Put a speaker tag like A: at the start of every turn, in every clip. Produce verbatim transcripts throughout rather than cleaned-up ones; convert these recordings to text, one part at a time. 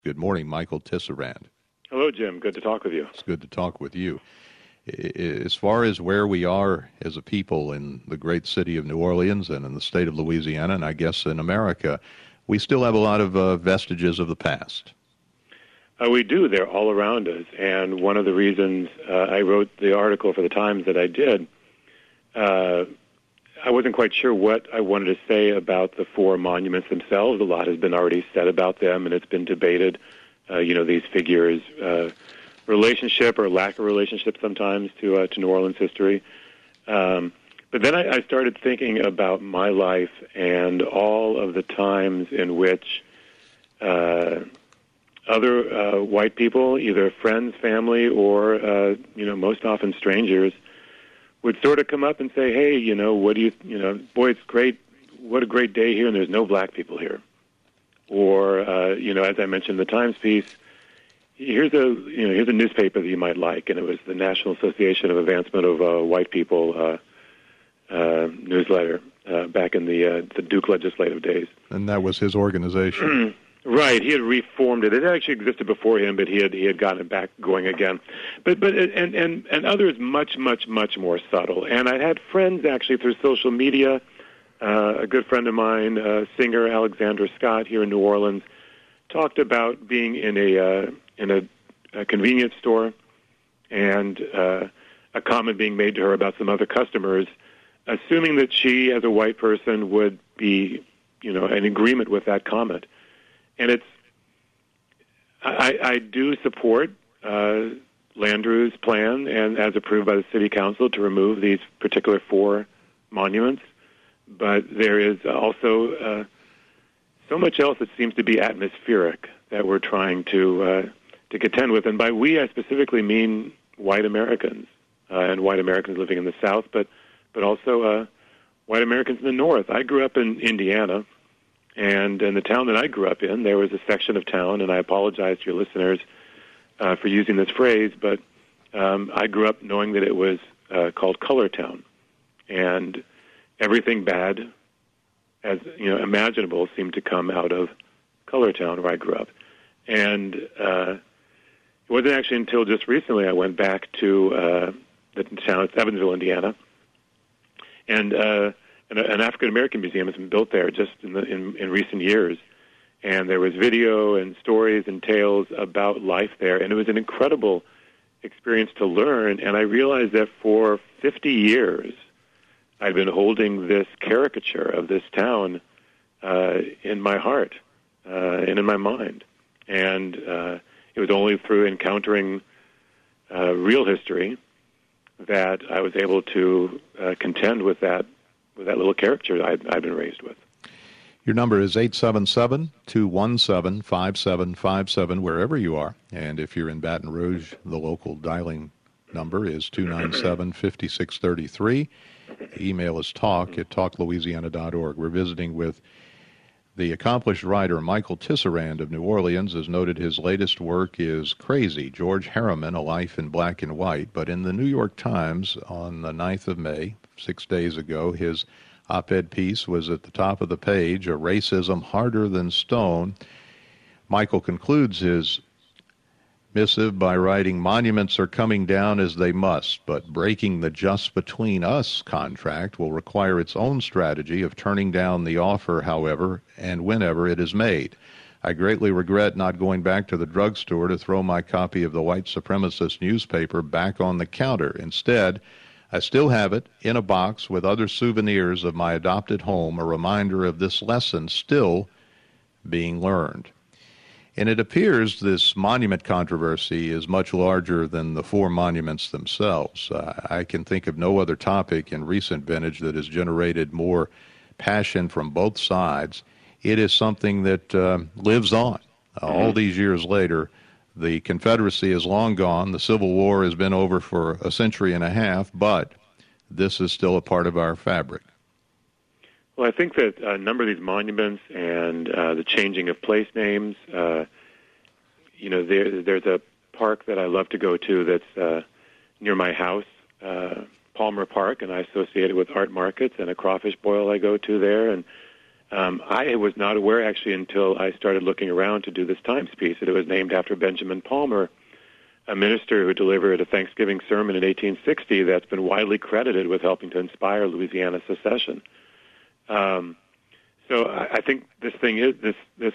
A: Good morning, Michael Tisserand.
B: Hello, Jim. Good to talk with you.
A: It's good to talk with you. As far as where we are as a people in the great city of New Orleans and in the state of Louisiana, and I guess in America, we still have a lot of uh, vestiges of the past.
B: Uh, we do. They're all around us. And one of the reasons uh, I wrote the article for the Times that I did, uh, I wasn't quite sure what I wanted to say about the four monuments themselves. A lot has been already said about them, and it's been debated. Uh, you know, these figures' uh, relationship or lack of relationship sometimes to uh, to New Orleans history. Um, but then I, I started thinking about my life and all of the times in which uh, other uh, white people, either friends, family, or uh, you know, most often strangers, would sort of come up and say, "Hey, you know, what do you, you know, boy, it's great. What a great day here, and there's no black people here." Or, uh, you know, as I mentioned in the Times piece, here's a, you know, here's a newspaper that you might like, and it was the National Association of Advancement of uh, White People uh, uh, newsletter uh, back in the uh, the Duke legislative days.
A: And that was his organization.
B: Right, he had reformed it. It actually existed before him, but he had he had gotten it back going again. But but and and and others much much much more subtle. And I had friends actually through social media. Uh, a good friend of mine, uh, singer Alexandra Scott here in New Orleans, talked about being in a uh, in a, a convenience store, and uh, a comment being made to her about some other customers, assuming that she, as a white person, would be, you know, in agreement with that comment. And it's, I, I do support uh, Landrieu's plan, and as approved by the City Council, to remove these particular four monuments. But there is also uh, so much else that seems to be atmospheric that we're trying to uh, to contend with. And by we, I specifically mean white Americans uh, and white Americans living in the South, but but also uh, white Americans in the North. I grew up in Indiana. And in the town that I grew up in, there was a section of town, and I apologize to your listeners uh, for using this phrase, but um, I grew up knowing that it was uh, called Color Town. And everything bad, as you know, imaginable, seemed to come out of Color Town, where I grew up. And uh, it wasn't actually until just recently I went back to uh, the town of Evansville, Indiana, and uh, an African-American museum has been built there just in, the, in, in recent years. And there was video and stories and tales about life there. And it was an incredible experience to learn. And I realized that for fifty years, I'd been holding this caricature of this town uh, in my heart uh, and in my mind. And uh, it was only through encountering uh, real history that I was able to uh, contend with that with that little character I've, I've been raised with.
A: Your number is eight seven seven, two one seven, five seven five seven, wherever you are. And if you're in Baton Rouge, the local dialing number is two nine seven, five six three three. The email is talk at talk louisiana dot org. We're visiting with the accomplished writer Michael Tisserand of New Orleans. As noted, his latest work is Crazy, George Harriman, A Life in Black and White. But in the New York Times on the ninth of May, six days ago, his op-ed piece was at the top of the page, A Racism Harder Than Stone. Michael concludes his missive by writing, monuments are coming down as they must, but breaking the just between us contract will require its own strategy of turning down the offer, however, and whenever it is made. I greatly regret not going back to the drugstore to throw my copy of the white supremacist newspaper back on the counter. Instead, I still have it in a box with other souvenirs of my adopted home, a reminder of this lesson still being learned. And it appears this monument controversy is much larger than the four monuments themselves. Uh, I can think of no other topic in recent vintage that has generated more passion from both sides. It is something that uh, lives on. Uh, mm-hmm. All these years later, the Confederacy is long gone. The Civil War has been over for a century and a half, but this is still a part of our fabric.
B: Well, I think that a number of these monuments and uh, the changing of place names, uh, you know, there, there's a park that I love to go to that's uh, near my house, uh, Palmer Park, and I associate it with art markets and a crawfish boil I go to there. And Um, I was not aware, actually, until I started looking around to do this Times piece, that it was named after Benjamin Palmer, a minister who delivered a Thanksgiving sermon in eighteen sixty that's been widely credited with helping to inspire Louisiana secession. Um, so I, I think this thing is, this, this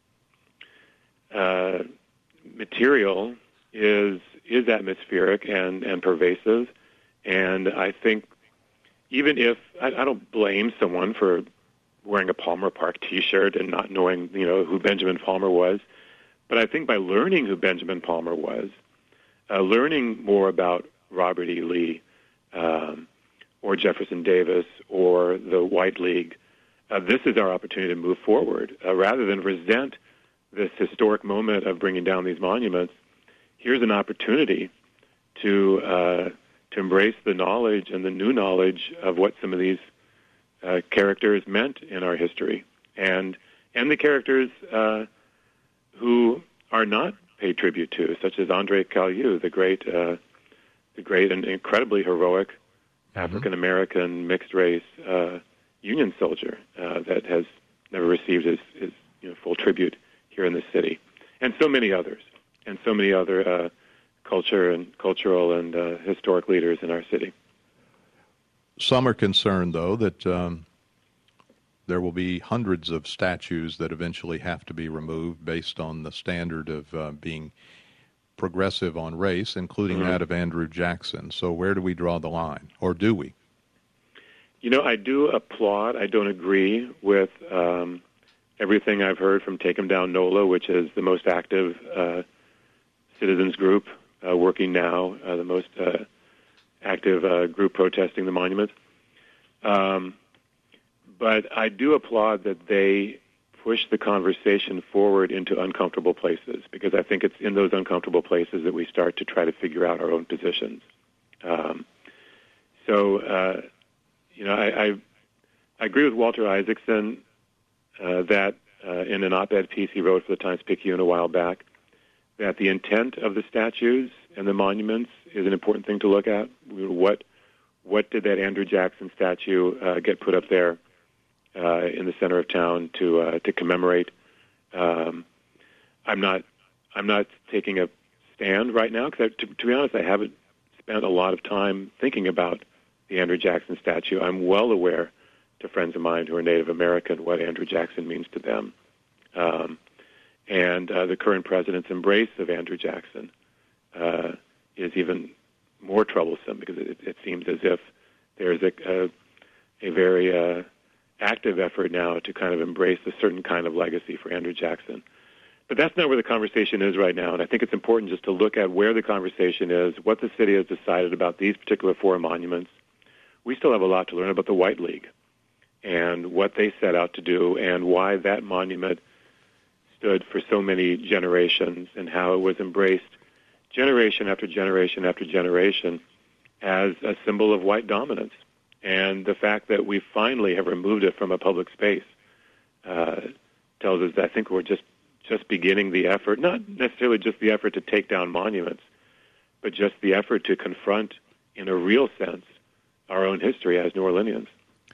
B: uh, material is is atmospheric and, and pervasive, and I think even if, I, I don't blame someone for wearing a Palmer Park T-shirt and not knowing, you know, who Benjamin Palmer was, but I think by learning who Benjamin Palmer was, uh, learning more about Robert E. Lee, um, or Jefferson Davis, or the White League, uh, this is our opportunity to move forward. Uh, rather than resent this historic moment of bringing down these monuments, here's an opportunity to uh, to embrace the knowledge and the new knowledge of what some of these uh, characters meant in our history, and and the characters uh, who are not paid tribute to, such as Andre Caillou, the great, uh, the great and incredibly heroic mm-hmm. African American mixed race uh, Union soldier uh, that has never received his, his you know, full tribute here in the city, and so many others, and so many other uh, culture and cultural and uh, historic leaders in our city.
A: Some are concerned, though, that um, there will be hundreds of statues that eventually have to be removed based on the standard of uh, being progressive on race, including mm-hmm. that of Andrew Jackson. So where do we draw the line, or do we?
B: You know, I do applaud. I don't agree with um, everything I've heard from Take 'em Down NOLA, which is the most active uh, citizens group uh, working now, uh, the most uh, active uh, group protesting the monument. Um, but I do applaud that they push the conversation forward into uncomfortable places, because I think it's in those uncomfortable places that we start to try to figure out our own positions. Um, so, uh, you know, I, I, I agree with Walter Isaacson uh, that uh, in an op-ed piece he wrote for the Times-Picayune a while back, that the intent of the statues and the monuments is an important thing to look at. What what did that Andrew Jackson statue uh, get put up there uh, in the center of town to uh, to commemorate? Um, I'm not I'm not taking a stand right now, because to, to be honest, I haven't spent a lot of time thinking about the Andrew Jackson statue. I'm well aware, to friends of mine who are Native American, what Andrew Jackson means to them. Um, and uh, the current president's embrace of Andrew Jackson uh, is even more troublesome, because it, it seems as if there's a, a, a very uh, active effort now to kind of embrace a certain kind of legacy for Andrew Jackson. But that's not where the conversation is right now, and I think it's important just to look at where the conversation is, what the city has decided about these particular four monuments. We still have a lot to learn about the White League and what they set out to do, and why that monument stood for so many generations, and how it was embraced generation after generation after generation as a symbol of white dominance. And the fact that we finally have removed it from a public space uh, tells us that I think we're just, just beginning the effort, not necessarily just the effort to take down monuments, but just the effort to confront, in a real sense, our own history as New Orleanians.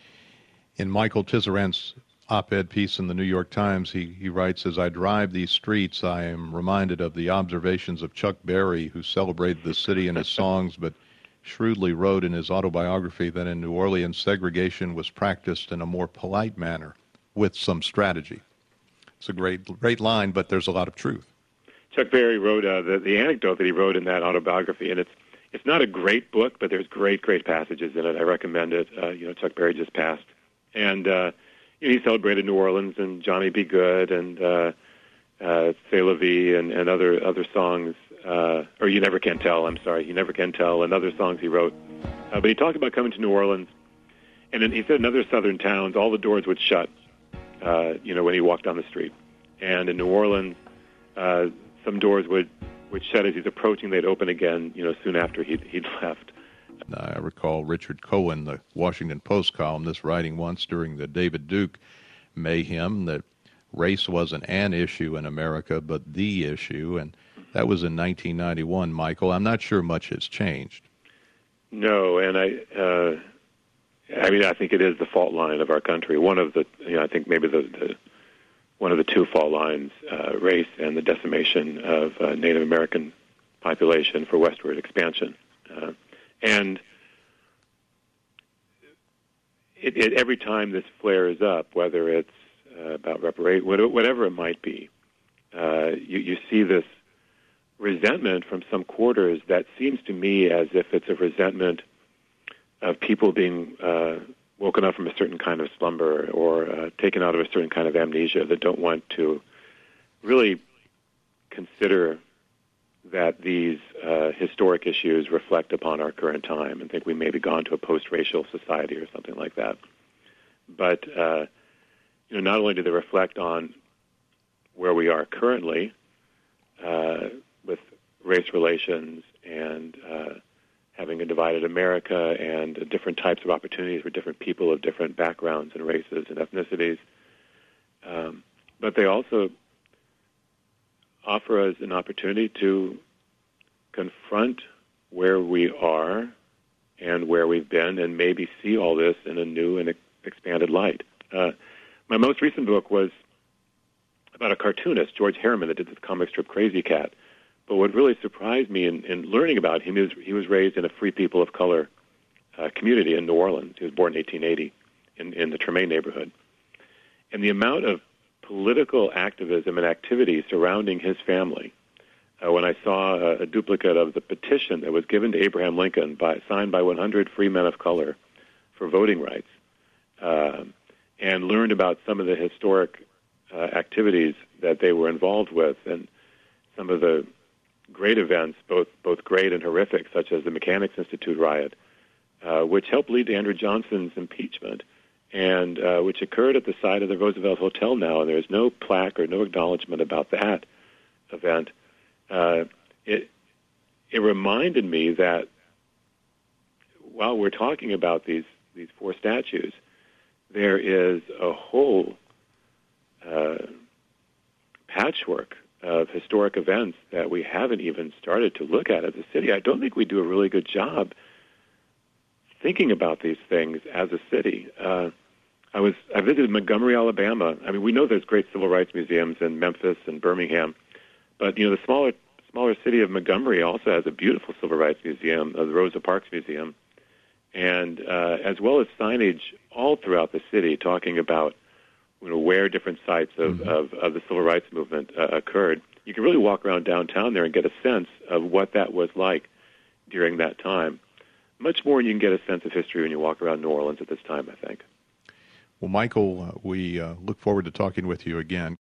A: In Michael Tisserand's op-ed piece in the New York Times, he, he writes, "As I drive these streets, I am reminded of the observations of Chuck Berry, who celebrated the city in his songs, but shrewdly wrote in his autobiography that in New Orleans, segregation was practiced in a more polite manner with some strategy." It's a great, great line, but there's a lot of truth.
B: Chuck Berry wrote uh, the, the anecdote that he wrote in that autobiography, and it's it's not a great book, but there's great, great passages in it. I recommend it. Uh, you know, Chuck Berry just passed. And uh, you know, he celebrated New Orleans and Johnny Be Good and uh, uh, C'est la vie and, and other other songs, uh, or You Never Can Tell, I'm sorry, You Never Can Tell, and other songs he wrote. Uh, but he talked about coming to New Orleans, and then he said in other southern towns, all the doors would shut, uh, you know, when he walked down the street. And in New Orleans, uh, some doors would, would shut as he's approaching, they'd open again, you know, soon after he'd, he'd left.
A: I recall Richard Cohen, the Washington Post columnist, writing once during the David Duke mayhem that race wasn't an issue in America, but the issue, and that was in nineteen ninety-one, Michael. I'm not sure much has changed.
B: No, and I, uh, I mean, I think it is the fault line of our country. One of the, you know, I think maybe the, the one of the two fault lines, uh, race and the decimation of uh, Native American population for westward expansion. Uh, and it, it, every time this flares up, whether it's uh, about reparation, whatever it might be, uh, you, you see this resentment from some quarters that seems to me as if it's a resentment of people being uh, woken up from a certain kind of slumber or uh, taken out of a certain kind of amnesia, that don't want to really consider that these uh, historic issues reflect upon our current time and think we may be gone to a post-racial society or something like that. But uh, you know, not only do they reflect on where we are currently uh, with race relations and uh, having a divided America and different types of opportunities for different people of different backgrounds and races and ethnicities, um, but they also offer us an opportunity to confront where we are and where we've been and maybe see all this in a new and expanded light. Uh, my most recent book was about a cartoonist, George Harriman, that did this comic strip Crazy Cat. But what really surprised me in, in learning about him is he was raised in a free people of color uh, community in New Orleans. He was born in eighteen eighty in, in the Tremaine neighborhood. And the amount of political activism and activity surrounding his family, uh, when I saw a, a duplicate of the petition that was given to Abraham Lincoln, by, signed by one hundred free men of color for voting rights, uh, and learned about some of the historic uh, activities that they were involved with and some of the great events, both both great and horrific, such as the Mechanics Institute riot, uh, which helped lead to Andrew Johnson's impeachment, and uh, which occurred at the site of the Roosevelt Hotel now, and there's no plaque or no acknowledgement about that event. Uh, it it reminded me that while we're talking about these, these four statues, there is a whole uh, patchwork of historic events that we haven't even started to look at as a city. I don't think we do a really good job thinking about these things as a city. Uh, I was I visited Montgomery, Alabama. I mean, we know there's great civil rights museums in Memphis and Birmingham, but you know the smaller smaller city of Montgomery also has a beautiful civil rights museum, uh, the Rosa Parks Museum, and uh, as well as signage all throughout the city talking about you know, where different sites of, mm-hmm. of, of the civil rights movement uh, occurred. You can really walk around downtown there and get a sense of what that was like during that time. Much more than you can get a sense of history when you walk around New Orleans at this time, I think.
A: Well, Michael, uh, we uh, look forward to talking with you again.